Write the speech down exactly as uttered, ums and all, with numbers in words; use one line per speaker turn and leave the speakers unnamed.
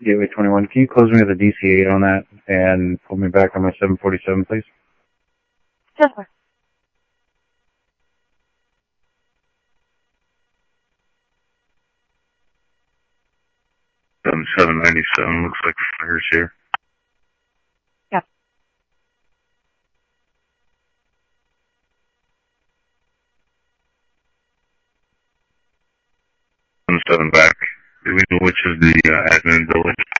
Gateway twenty-one. Can you close me with a D C eight on that and pull me back on my seven forty-seven, please?
Yes, sir.
seven ninety-seven, looks like fire's here.
Yeah.
seven back. Do we know which is the uh, admin village?